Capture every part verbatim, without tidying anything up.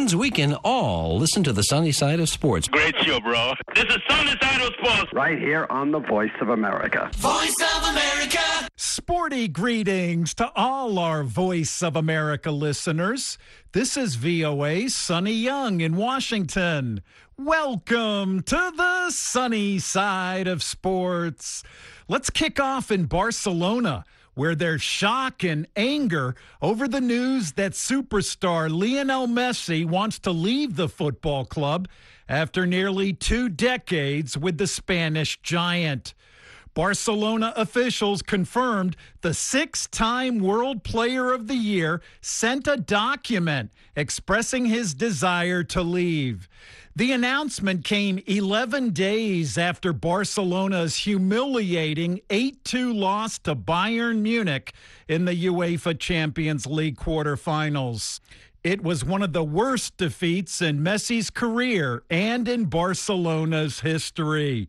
means we can all listen to the sunny side of sports. Great show, bro. This is Sunny Side of Sports. Right here on the Voice of America. Voice of America. Sporty greetings to all our Voice of America listeners. This is V O A's Sonny Young in Washington. Welcome to the sunny side of sports. Let's kick off in Barcelona, where there's shock and anger over the news that superstar Lionel Messi wants to leave the football club after nearly two decades with the Spanish giant. Barcelona officials confirmed the six-time World Player of the Year sent a document expressing his desire to leave. The announcement came eleven days after Barcelona's humiliating eight two loss to Bayern Munich in the UEFA Champions League quarterfinals. It was one of the worst defeats in Messi's career and in Barcelona's history.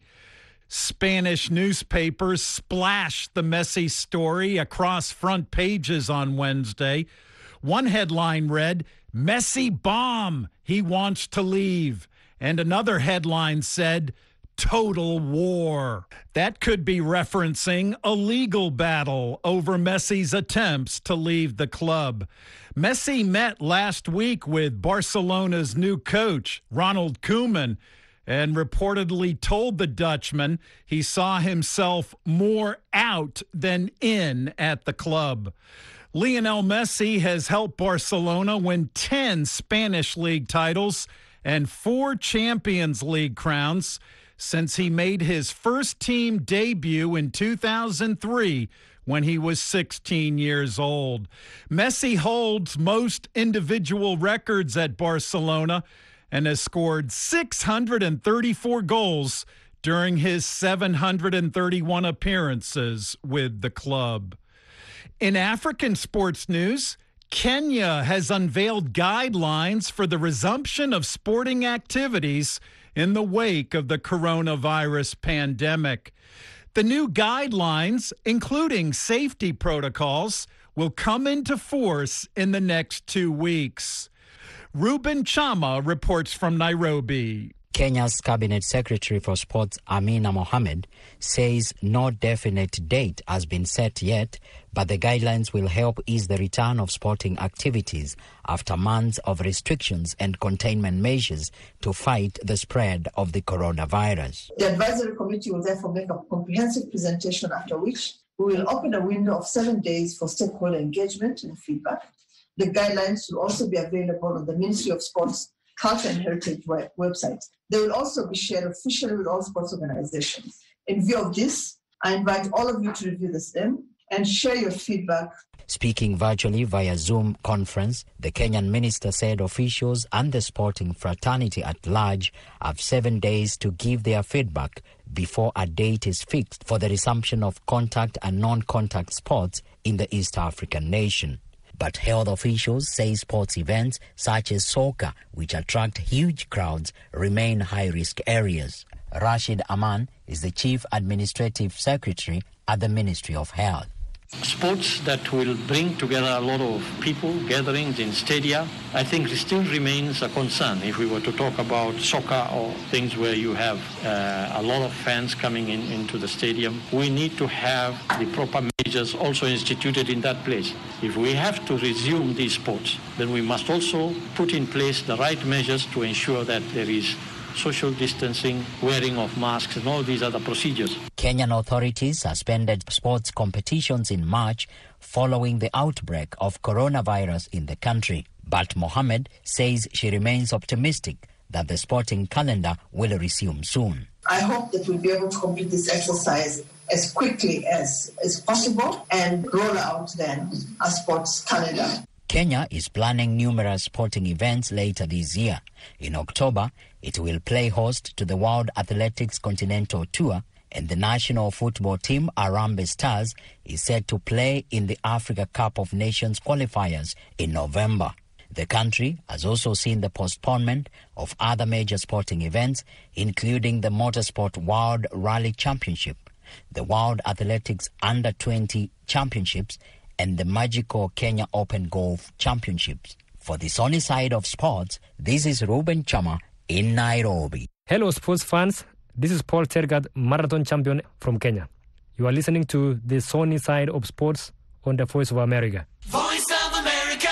Spanish newspapers splashed the Messi story across front pages on Wednesday. One headline read, "Messi bomb, he wants to leave." And another headline said, "Total war." That could be referencing a legal battle over Messi's attempts to leave the club. Messi met last week with Barcelona's new coach, Ronald Koeman, and reportedly told the Dutchman he saw himself more out than in at the club. Lionel Messi has helped Barcelona win ten Spanish league titles and four Champions League crowns since he made his first team debut in two thousand three when he was sixteen years old. Messi holds most individual records at Barcelona and has scored six hundred thirty-four goals during his seven hundred thirty-one appearances with the club. In African sports news, Kenya has unveiled guidelines for the resumption of sporting activities in the wake of the coronavirus pandemic. The new guidelines, including safety protocols, will come into force in the next two weeks. Ruben Chama reports from Nairobi. Kenya's Cabinet Secretary for Sports, Amina Mohamed, says no definite date has been set yet, but the guidelines will help ease the return of sporting activities after months of restrictions and containment measures to fight the spread of the coronavirus. The advisory committee will therefore make a comprehensive presentation, after which we will open a window of seven days for stakeholder engagement and feedback. The guidelines will also be available on the Ministry of Sports, Culture and Heritage web- website. They will also be shared officially with all sports organizations. In view of this, I invite all of you to review the same and share your feedback. Speaking virtually via Zoom conference, the Kenyan minister said officials and the sporting fraternity at large have seven days to give their feedback before a date is fixed for the resumption of contact and non-contact sports in the East African nation. But health officials say sports events such as soccer, which attract huge crowds, remain high-risk areas. Rashid Aman is the Chief Administrative Secretary at the Ministry of Health. Sports that will bring together a lot of people, gatherings in stadia, I think still remains a concern. If we were to talk about soccer or things where you have uh, a lot of fans coming in into the stadium, we need to have the proper measures also instituted in that place. If we have to resume these sports, then we must also put in place the right measures to ensure that there is social distancing, wearing of masks, and all these other procedures. Kenyan authorities suspended sports competitions in March following the outbreak of coronavirus in the country. But Mohamed says she remains optimistic that the sporting calendar will resume soon. I hope that we'll be able to complete this exercise as quickly as, as possible and roll out then a sports calendar. Kenya is planning numerous sporting events later this year. In October, it will play host to the World Athletics Continental Tour, and the national football team, Harambee Stars, is set to play in the Africa Cup of Nations qualifiers in November. The country has also seen the postponement of other major sporting events, including the Motorsport World Rally Championship, the World Athletics Under twenty Championships, and the Magical Kenya Open Golf Championships. For the sunny side of sports, this is Ruben Chama in Nairobi. Hello, sports fans. This is Paul Tergat, marathon champion from Kenya. You are listening to the sunny side of sports on the Voice of America. Voice of America.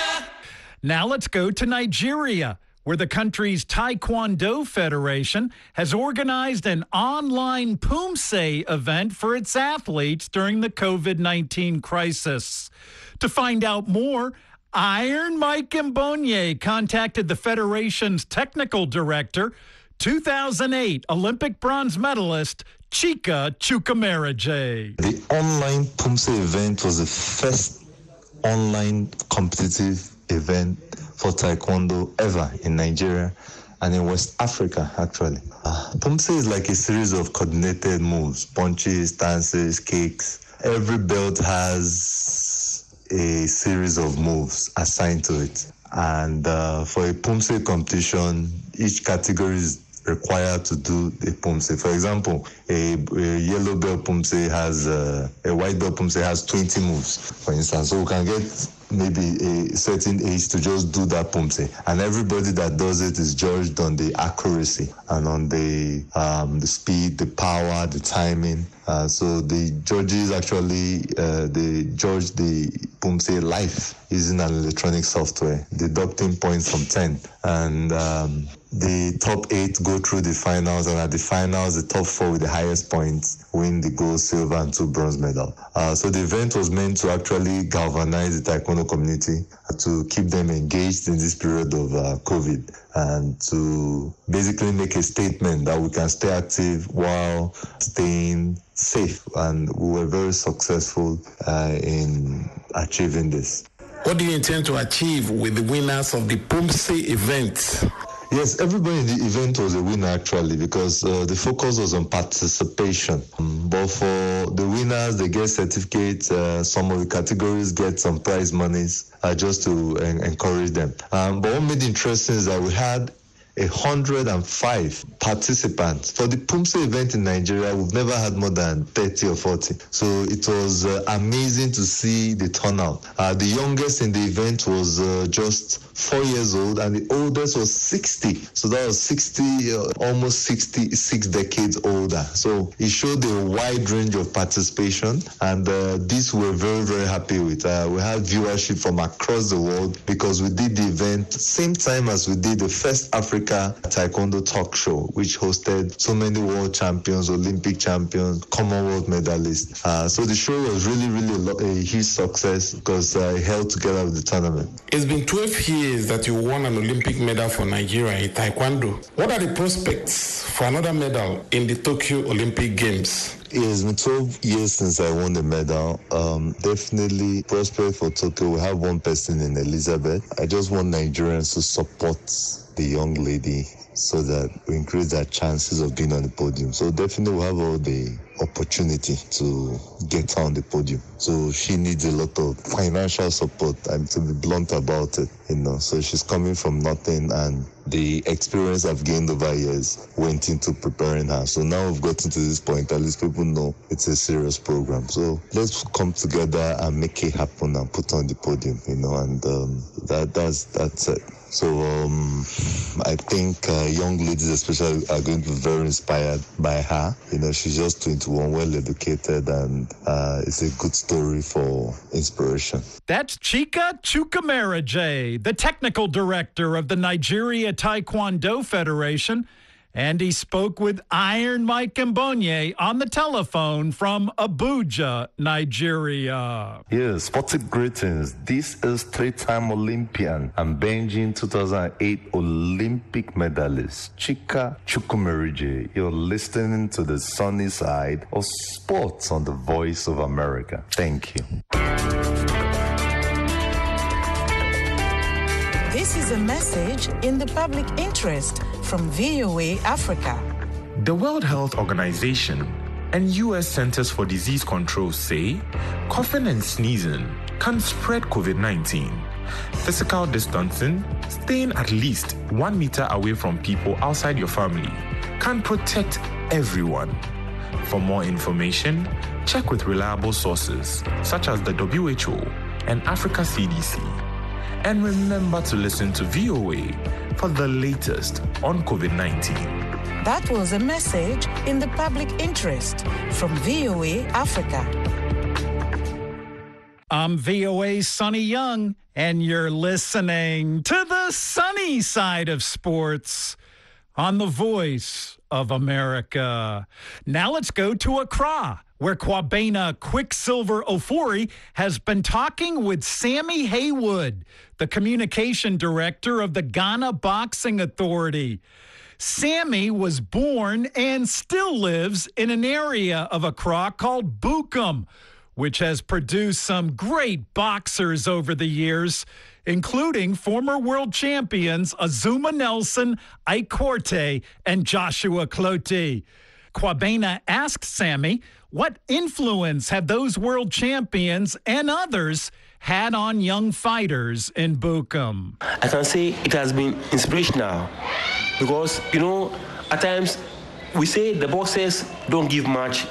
Now let's go to Nigeria, where the country's Taekwondo Federation has organized an online Pumse event for its athletes during the covid nineteen crisis. To find out more, Iron Mike Mbonye contacted the Federation's technical director, two thousand eight Olympic bronze medalist Chika Chukwumereje. The online Pumse event was the first online competitive event for Taekwondo ever in Nigeria and in West Africa, actually. Uh, Pumse is like a series of coordinated moves, punches, dances, kicks. Every belt has a series of moves assigned to it. And uh, for a Pumse competition, each category is required to do a Pumse. For example, a, a yellow belt Pumse has, uh, a white belt Pumse has twenty moves, for instance. So we can get maybe a certain age to just do that Pumse. And everybody that does it is judged on the accuracy and on the um, the speed, the power, the timing. Uh, so the judges actually, uh, they judge the Pumse live using an electronic software, deducting points from ten. And um, the top eight go through the finals, and at the finals, the top four with the highest points win the gold, silver, and two bronze medal. Uh, so the event was meant to actually galvanize the Taekwondo community, to keep them engaged in this period of uh, COVID, and to basically make a statement that we can stay active while staying safe. And we were very successful uh, in achieving this. What do you intend to achieve with the winners of the Pumse event? Yes, everybody in the event was a winner actually, because uh, the focus was on participation. Um, but for the winners, they get certificates. Uh, some of the categories get some prize monies uh, just to en- encourage them. Um, but what made it interesting is that we had one hundred five participants. For the Pumse event in Nigeria, we've never had more than thirty or forty. So it was uh, amazing to see the turnout. Uh, the youngest in the event was uh, just four years old, and the oldest was sixty. So that was sixty, uh, almost sixty-six decades older. So it showed a wide range of participation, and uh, this we're very, very happy with. Uh, we had viewership from across the world because we did the event same time as we did the first Africa Taekwondo talk show, which hosted so many world champions, Olympic champions, Commonwealth medalists. Uh, so the show was really, really a, lo- a huge success because uh, it held together with the tournament. It's been twelve years that you won an Olympic medal for Nigeria in Taekwondo. What are the prospects for another medal in the Tokyo Olympic Games? It has been twelve years since I won the medal. Um, definitely prospect for Tokyo. We have one person in Elizabeth. I just want Nigerians to support the young lady so that we increase their chances of being on the podium. So definitely we'll have all the opportunity to get on the podium. So she needs a lot of financial support, and to be blunt about it, you know. So she's coming from nothing, and the experience I've gained over years went into preparing her. So now we've gotten to this point, at least people know it's a serious program. So let's come together and make it happen and put on the podium, you know, and um, that that's that's it. So um, I think uh, young ladies especially are going to be very inspired by her. You know, she's just twenty-one, well-educated, and uh, it's a good story for inspiration. That's Chika Chukwumereje, the technical director of the Nigeria Taekwondo Federation. And he spoke with Iron Mike Mbonye on the telephone from Abuja, Nigeria. Yes, sporting greetings. This is three-time Olympian and Beijing two thousand eight Olympic medalist Chika Chukwumereje. You're listening to the sunny side of sports on the Voice of America. Thank you. This is a message in the public interest from V O A Africa. The World Health Organization and U S Centers for Disease Control say coughing and sneezing can spread covid nineteen. Physical distancing, staying at least one meter away from people outside your family, can protect everyone. For more information, check with reliable sources such as the W H O and Africa C D C. And remember to listen to V O A for the latest on COVID nineteen. That was a message in the public interest from V O A Africa. I'm V O A's Sonny Young, and you're listening to the sunny side of sports on the Voice of America. Now let's go to Accra, where Kwabena Quicksilver Ofori has been talking with Sammy Haywood, the communication director of the Ghana Boxing Authority. Sammy was born and still lives in an area of Accra called Bukum, which has produced some great boxers over the years, including former world champions Azuma Nelson, Ike Quartey, and Joshua Clottey. Kwabena asked Sammy, what influence have those world champions and others had on young fighters in Bukum? I can say it has been inspirational because, you know, at times we say the boxers don't give much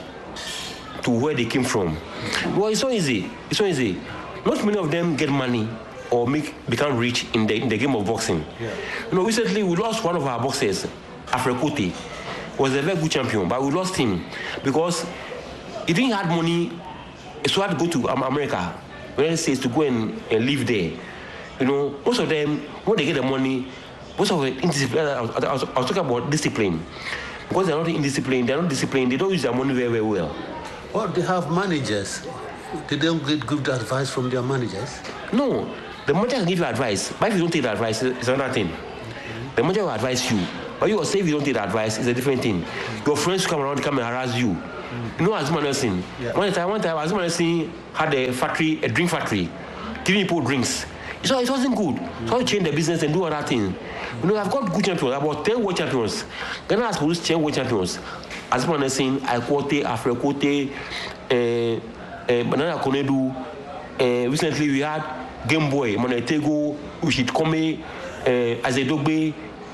to where they came from. Well, it's so easy. It's so easy. Not many of them get money or make become rich in the, in the game of boxing. Yeah. You know, recently we lost one of our boxers, Afre Quartey. Was a very good champion, but we lost him because he didn't have money, so he had to go to America, United States, to go and, and live there. You know, most of them, when they get the money, most of the indiscipline, I was, I was, I was talking about discipline. Because they're not indisciplined, they're not disciplined, they don't use their money very, very well. Well, they have managers. They don't get good advice from their managers? No, the manager can give you advice, but if you don't take the advice, it's another thing. Mm-hmm. The manager will advise you, but you will say if you don't take the advice, it's a different thing. Mm-hmm. Your friends come around, come and harass you. Mm-hmm. You know, Azuma Nelson, yeah. one time, one time, Azuma Nelson had a factory, a drink factory, giving people drinks. So it wasn't good. Mm-hmm. So I change the business and do other things. You know, I've got good champions, about ten world champions. Ghana has produced ten world champions. Azuma Nelson, Ike Quartey, Afre Quartey, uh, uh, Banana Konedu. Uh, recently we had Game Boy, Monetego, Ushit Kome, uh, Azedogbe,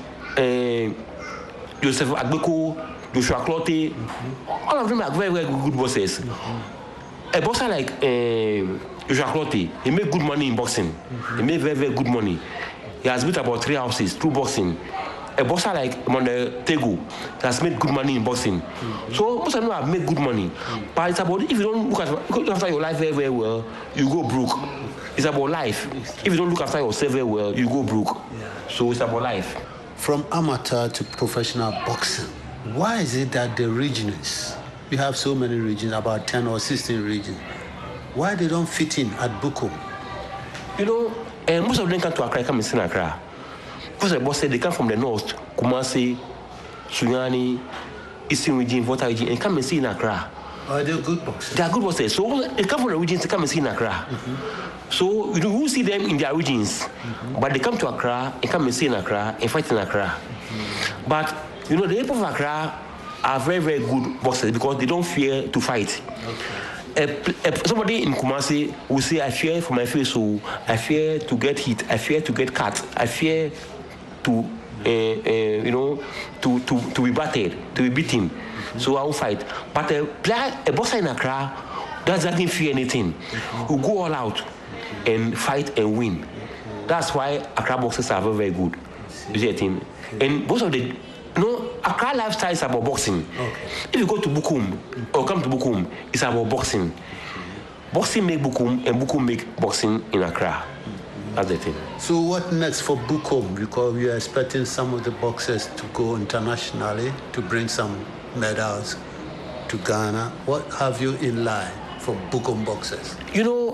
uh, Joseph Agbeko, Joshua Clottey. Mm-hmm. All of them are very, very good bosses. Mm-hmm. A boxer like uh, Joshua Clottey, he made good money in boxing. Mm-hmm. He made very, very good money. He has built about three houses through boxing. A boxer like Monetego has made good money in boxing. Mm-hmm. So most of them have made good money. Mm-hmm. But it's about, if you don't look, at, look after your life very, very well, you go broke. It's about life. If you don't look after yourself very well, you go broke. Yeah. So it's about life. From amateur to professional boxing, why is it that the regions, we have so many regions, about ten or sixteen regions, why they don't fit in at Bukum? You know, uh, most of them come to Accra, come in Accra. Because the boss said they come from the north, Kumasi, Sunyani, Eastern region, Volta region, and come and see in Accra. Are they good boxers? They are good boxers. So they come from the regions to come and see in Accra. Mm-hmm. So you will see them in their regions, mm-hmm. but they come to Accra and come and see in Accra and fight in Accra. Mm-hmm. But you know, the people of Accra are very, very good boxers because they don't fear to fight. Okay. A, a, somebody in Kumasi will say, I fear for my face, so I fear to get hit, I fear to get cut, I fear to, uh, uh, you know, to, to, to be battered, to be beaten. Mm-hmm. So I will fight. But a player, a boxer in Accra doesn't fear anything. Mm-hmm. Will go all out and fight and win. Mm-hmm. That's why Accra boxers are very, very good. You see a thing? And most of the, you know, Accra lifestyle is about boxing. Okay. If you go to Bukum mm-hmm. or come to Bukum, it's about boxing. Mm-hmm. Boxing make Bukum and Bukum make boxing in Accra. That's the thing. So what next for Bukum? Because we are expecting some of the boxers to go internationally to bring some medals to Ghana. What have you in line for Bukum boxers? You know,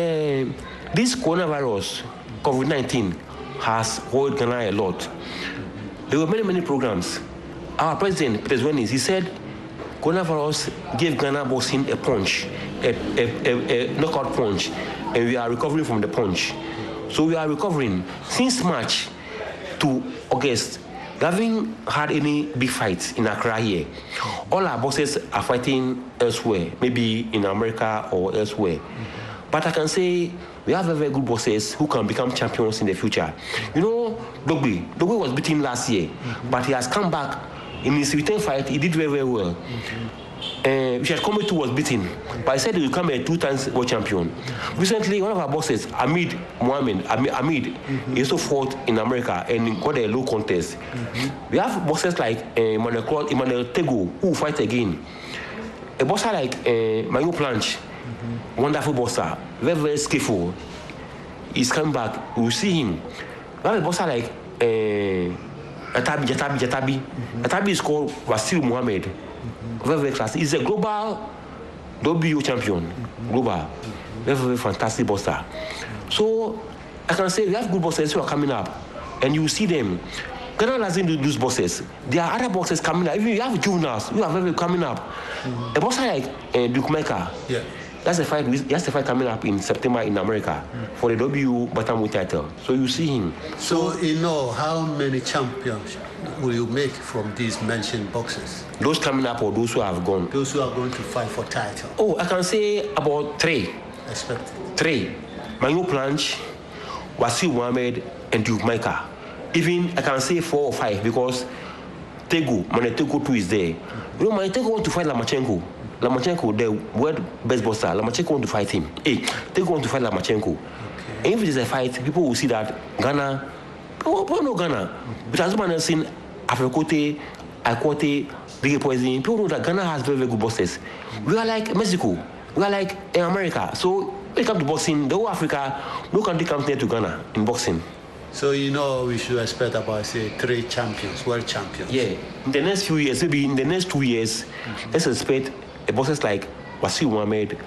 uh, this coronavirus, COVID nineteen, has worried Ghana a lot. There were many, many programs. Our president, Peter Zwenis, he said coronavirus gave Ghana boxing a punch, a, a, a, a knockout punch, and we are recovering from the punch. So we are recovering. Since March to August, we haven't had any big fights in Accra here. All our boxers are fighting elsewhere, maybe in America or elsewhere. Mm-hmm. But I can say we have very, very good boxers who can become champions in the future. You know, Dogbe. Dogbe was beaten last year, mm-hmm. but he has come back. In his return fight, he did very, very well. Mm-hmm. uh, Richard Kometu was beaten, but I said he will become a two-times world champion. Recently, one of our boxers, Hamid Mohamed, Hamid, mm-hmm. he also fought in America and got a low contest. Mm-hmm. We have boxers like uh, Emmanuel, Emmanuel Tego, who will fight again. A boxer like uh, Mayu Planche, mm-hmm. wonderful boxer, very, very skillful. He's coming back. We will see him. We have a boxer like uh, Jatabi, Jatabi, Jatabi. Mm-hmm. Jatabi is called Wasil Mohammed. Mm-hmm. Very, very classy. He's a global W B O champion. Mm-hmm. Global. Mm-hmm. Very, very fantastic boxer. So I can say we have good boxers who are coming up, and you see them. Ghana doesn't do those boxers. There are other boxers coming up. Even you have juveniles who are very, very coming up. Mm-hmm. A boxer like uh, Duke Maker. Yeah. That's a fight. That's a fight coming up in September in America mm. for the W B O bantamweight title. So you see him. So, so you know how many champions will you make from these mentioned boxers? Those coming up or those who have gone? Those who are going to fight for title. Oh, I can say about three. Expected. Three. Mayu Planche, Wasil Mohammed, and Duke Maker. Even I can say four or five because Tego, Mane Tego too is there. Mm-hmm. You know, Mane Tego want to fight Lomachenko. Lomachenko, the world best boxer, Lomachenko want to fight him. Hey, they go on to fight Lomachenko. Okay. And if it is a fight, people will see that Ghana, people know Ghana. Mm-hmm. But as one has seen Africote, Akote, Biggie Poison, people know that Ghana has very, very good boxers. Mm-hmm. We are like Mexico, we are like in America. So when it comes to boxing, the whole Africa, no country comes near to Ghana in boxing. So you know we should expect about say three champions, world champions. Yeah. In the next few years, maybe in the next two years, mm-hmm. let's expect boxers like Wasil Mohammed,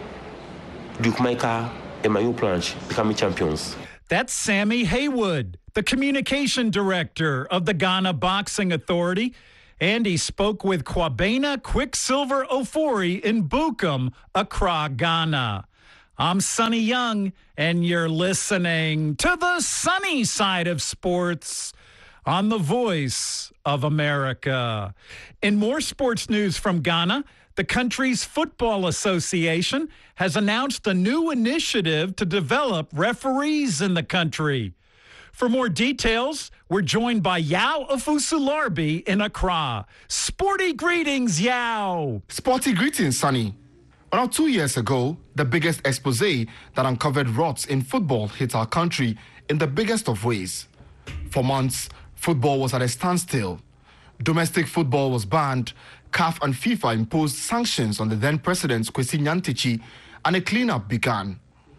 Duke Maker, and Mayu Planche becoming champions. That's Sammy Haywood, the communication director of the Ghana Boxing Authority. And he spoke with Kwabena Quicksilver Ofori in Bukom, Accra, Ghana. I'm Sonny Young, and you're listening to the sunny side of sports on the Voice of America. In more sports news from Ghana, the country's Football Association has announced a new initiative to develop referees in the country. For more details, we're joined by Yao Afusularbi in Accra. Sporty greetings, Yao. Sporty greetings, Sonny. Around two years ago, the biggest expose that uncovered rots in football hit our country in the biggest of ways. For months, football was at a standstill. Domestic football was banned, C A F and FIFA imposed sanctions on the then-president Kwesi Nyantakyi, and a cleanup began.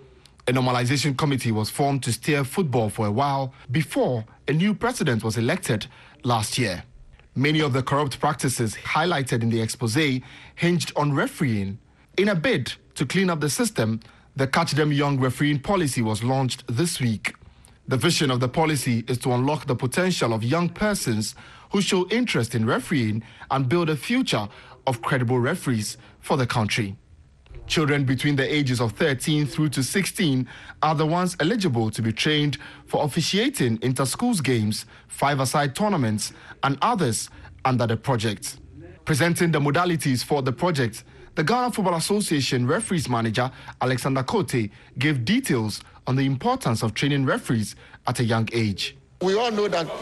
A normalization committee was formed to steer football for a while before a new president was elected last year. Many of the corrupt practices highlighted in the expose hinged on refereeing. In a bid to clean up the system, the Catch Them Young refereeing policy was launched this week. The vision of the policy is to unlock the potential of young persons who show interest in refereeing and build a future of credible referees for the country. Children between the ages of thirteen through to sixteen are the ones eligible to be trained for officiating inter-schools games, five-a-side tournaments, and others under the project. Presenting the modalities for the project, the Ghana Football Association referees manager, Alexander Kote, gave details on the importance of training referees at a young age. We all know that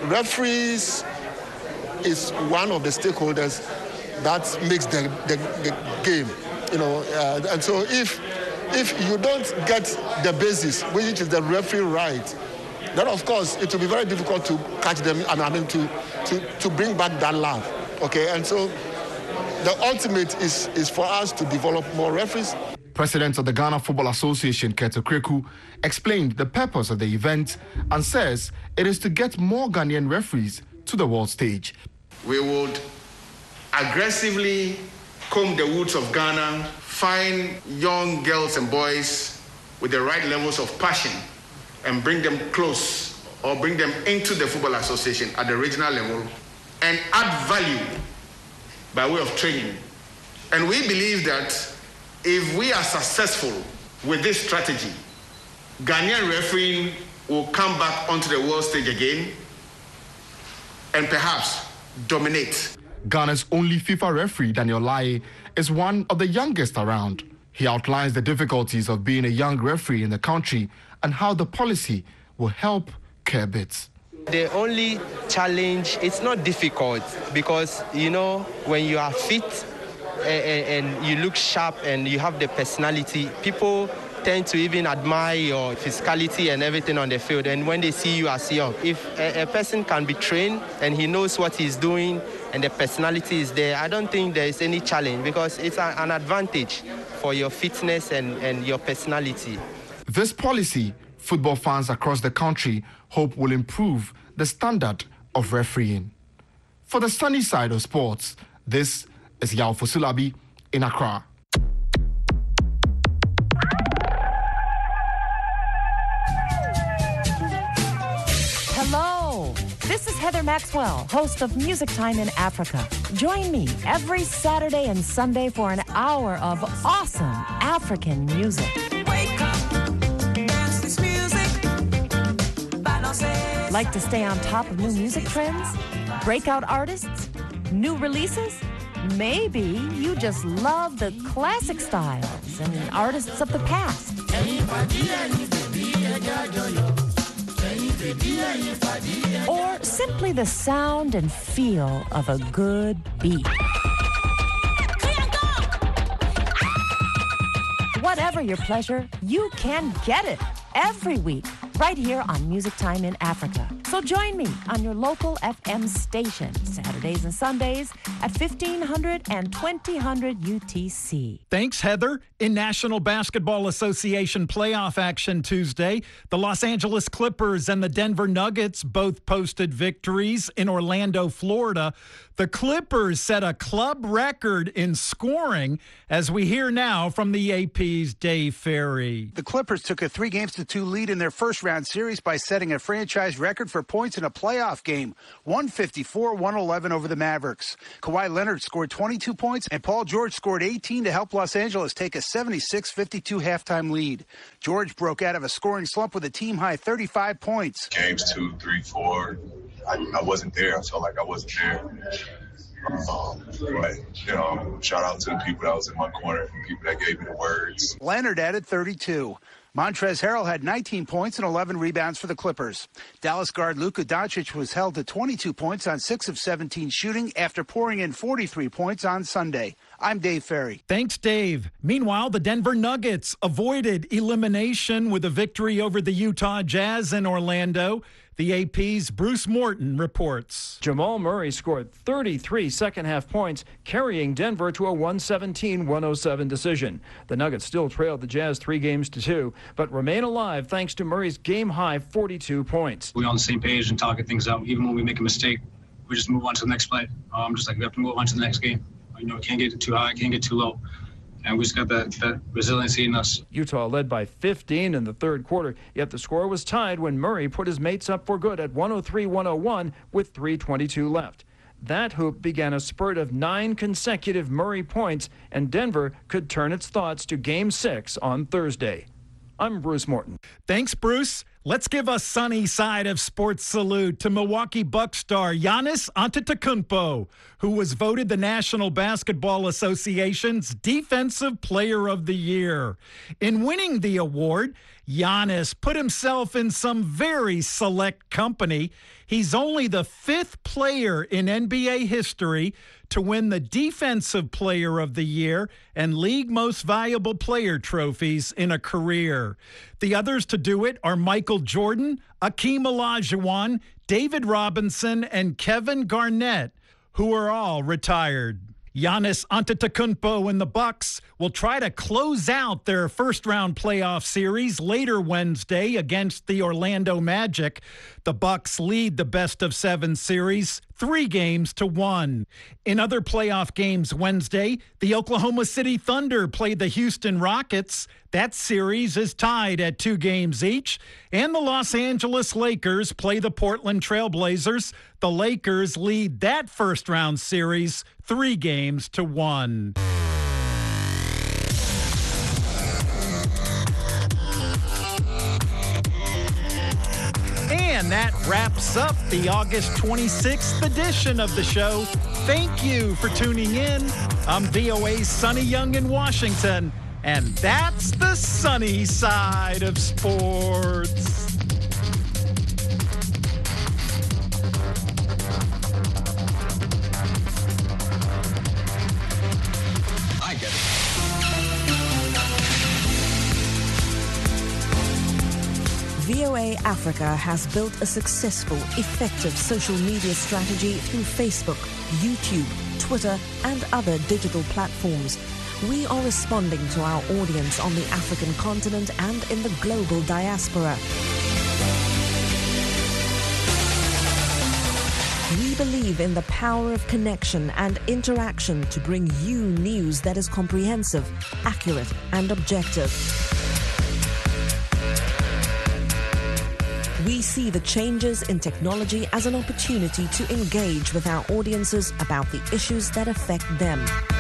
referees is one of the stakeholders that makes the, the, the game, you know, uh, and so if if you don't get the basis, which is the referee right, then of course it will be very difficult to catch them and I mean to, to, to bring back that love, okay, and so the ultimate is, is for us to develop more referees. President of the Ghana Football Association, Keto Kreku, explained the purpose of the event and says it is to get more Ghanaian referees to the world stage. We would aggressively comb the woods of Ghana, find young girls and boys with the right levels of passion and bring them close or bring them into the Football Association at the regional level and add value by way of training. And we believe that if we are successful with this strategy, Ghanaian refereeing will come back onto the world stage again and perhaps dominate. Ghana's only FIFA referee, Daniel Lai, is one of the youngest around. He outlines the difficulties of being a young referee in the country and how the policy will help curb it. The only challenge, it's not difficult because, you know, when you are fit, and, and you look sharp and you have the personality, people tend to even admire your physicality and everything on the field. And when they see you as young, if a, a person can be trained and he knows what he's doing and the personality is there, I don't think there is any challenge because it's a, an advantage for your fitness and, and your personality. This policy, football fans across the country hope will improve the standard of refereeing. For the sunny side of sports, this is Yao Fosulabi in Accra. Hello, this is Heather Maxwell, host of Music Time in Africa. Join me every Saturday and Sunday for an hour of awesome African music. Wake up, dance this music. Like to stay on top of new music trends? Breakout artists? New releases? Maybe you just love the classic styles and artists of the past. Or simply the sound and feel of a good beat. Whatever your pleasure, you can get it every week right here on Music Time in Africa. So join me on your local F M station, Saturdays and Sundays at fifteen hundred and twenty hundred U T C. Thanks, Heather. In National Basketball Association playoff action Tuesday, the Los Angeles Clippers and the Denver Nuggets both posted victories in Orlando, Florida. The Clippers set a club record in scoring, as we hear now from the A P's Dave Ferry. The Clippers took a three games to two lead in their first round series by setting a franchise record for points in a playoff game, one fifty-four one eleven over the Mavericks. Kawhi Leonard scored twenty-two points and Paul George scored eighteen to help Los Angeles take a seventy-six fifty-two halftime lead. George broke out of a scoring slump with a team-high thirty-five points. Games two, three, four, I, I wasn't there. I felt like I wasn't there. Um, but, you know, shout out to the people that was in my corner, the people that gave me the words. Leonard added thirty-two. Montrezl Harrell had nineteen points and eleven rebounds for the Clippers. Dallas guard Luka Doncic was held to twenty-two points on six of seventeen shooting after pouring in forty-three points on Sunday. I'm Dave Ferry. Thanks, Dave. Meanwhile, the Denver Nuggets avoided elimination with a victory over the Utah Jazz in Orlando. The A P's Bruce Morton reports. Jamal Murray scored thirty-three second-half points, carrying Denver to a one seventeen one oh seven decision. The Nuggets still trailed the Jazz three games to two, but remain alive thanks to Murray's game-high forty-two points. We're on the same page and talking things out. Even when we make a mistake, we just move on to the next play. Um, just like we have to move on to the next game. You know, can't get too high, can't get too low. And we just got that, that resiliency in us. Utah led by fifteen in the third quarter, yet the score was tied when Murray put his mates up for good at one oh three one oh one with three twenty-two left. That hoop began a spurt of nine consecutive Murray points, and Denver could turn its thoughts to Game six on Thursday. I'm Bruce Morton. Thanks, Bruce. Let's give a sunny side of sports salute to Milwaukee Bucks star Giannis Antetokounmpo, who was voted the National Basketball Association's Defensive Player of the Year. In winning the award, Giannis put himself in some very select company. He's only the fifth player in N B A history to win the Defensive Player of the Year and League Most Valuable Player trophies in a career. The others to do it are Michael Jordan, Akeem Olajuwon, David Robinson, and Kevin Garnett, who are all retired. Giannis Antetokounmpo and the Bucks will try to close out their first-round playoff series later Wednesday against the Orlando Magic. The Bucks lead the best-of-seven series three games to one. In other playoff games Wednesday, the Oklahoma City Thunder played the Houston Rockets. That series is tied at two games each. And the Los Angeles Lakers play the Portland Trail Blazers. The Lakers lead that first-round series three games to one. And that wraps up the August twenty-sixth edition of the show. Thank you for tuning in. I'm V O A's Sonny Young in Washington, and that's the sunny side of sports. V O A Africa has built a successful, effective social media strategy through Facebook, YouTube, Twitter, and other digital platforms. We are responding to our audience on the African continent and in the global diaspora. We believe in the power of connection and interaction to bring you news that is comprehensive, accurate, and objective. We see the changes in technology as an opportunity to engage with our audiences about the issues that affect them.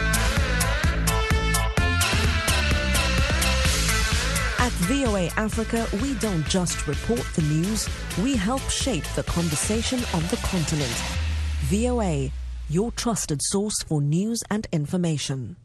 At V O A Africa, we don't just report the news, we help shape the conversation on the continent. V O A, your trusted source for news and information.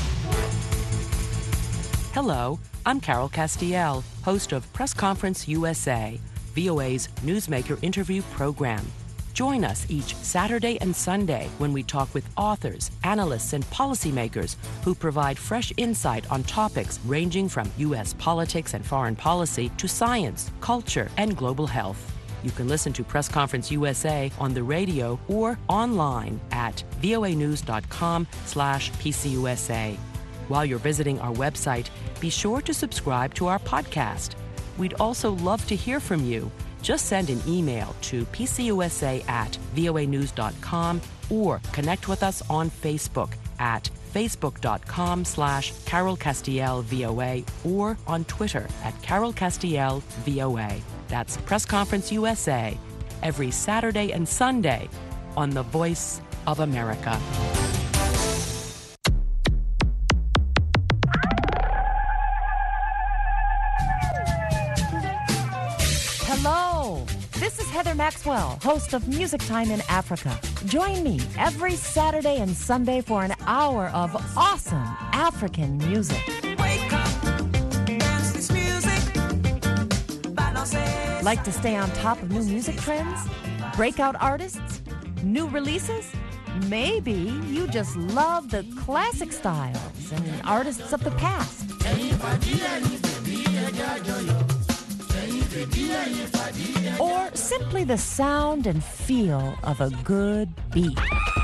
Hello, I'm Carol Castiel, host of Press Conference U S A, V O A's newsmaker interview program. Join us each Saturday and Sunday when we talk with authors, analysts, and policymakers who provide fresh insight on topics ranging from U S politics and foreign policy to science, culture, and global health. You can listen to Press Conference U S A on the radio or online at voanews.com slash PCUSA. While you're visiting our website, be sure to subscribe to our podcast. We'd also love to hear from you. Just send an email to pcusa at voanews.com or connect with us on Facebook at facebook.com slash Carol Castiel VOA or on Twitter at Carol Castiel VOA. That's Press Conference U S A every Saturday and Sunday on The Voice of America. Hello, this is Heather Maxwell, host of Music Time in Africa. Join me every Saturday and Sunday for an hour of awesome African music. Wake up, dance this music, balances. Like to stay on top of new music trends? Breakout artists? New releases? Maybe you just love the classic styles and artists of the past. Or simply the sound and feel of a good beat.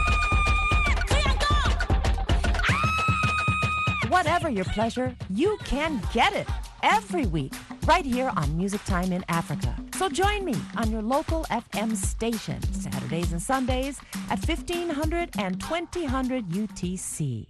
Whatever your pleasure, you can get it every week right here on Music Time in Africa. So join me on your local F M station Saturdays and Sundays at fifteen hundred and twenty hundred U T C.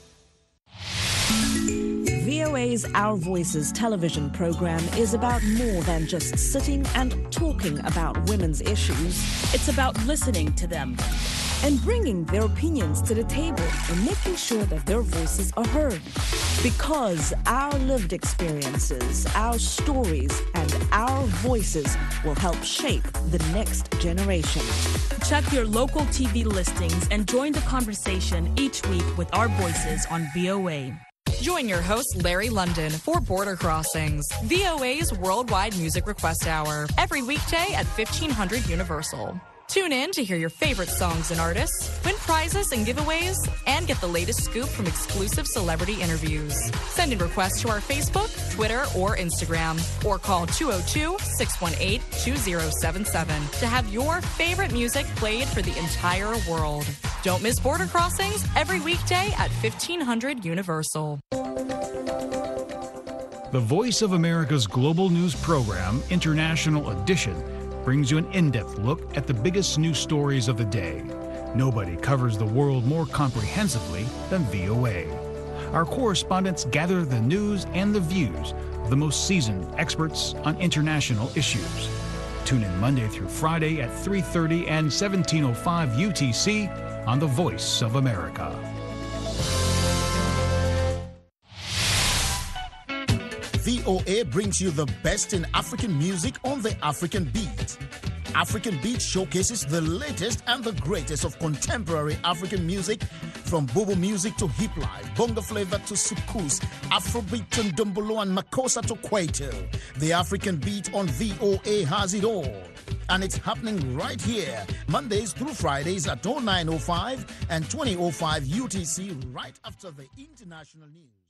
V O A's Our Voices television program is about more than just sitting and talking about women's issues. It's about listening to them and bringing their opinions to the table and making sure that their voices are heard. Because our lived experiences, our stories, and our voices will help shape the next generation. Check your local T V listings and join the conversation each week with our voices on V O A. Join your host, Larry London, for Border Crossings, V O A's Worldwide Music Request Hour, every weekday at fifteen hundred Universal. Tune in to hear your favorite songs and artists, win prizes and giveaways, and get the latest scoop from exclusive celebrity interviews. Send in requests to our Facebook, Twitter, or Instagram, or call two oh two, six one eight, two oh seven seven to have your favorite music played for the entire world. Don't miss Border Crossings every weekday at fifteen hundred Universal. The Voice of America's global news program, International Edition, brings you an in-depth look at the biggest news stories of the day. Nobody covers the world more comprehensively than V O A. Our correspondents gather the news and the views of the most seasoned experts on international issues. Tune in Monday through Friday at three thirty and seventeen oh five U T C on The Voice of America. V O A brings you the best in African music on the African Beat. African Beat showcases the latest and the greatest of contemporary African music, from Bobo music to hip life, bongo flavor to soukous, Afrobeat to Ndombolo and Makossa to Kwaito. The African Beat on V O A has it all. And it's happening right here, Mondays through Fridays at oh nine oh five and twenty oh five U T C, right after the international news.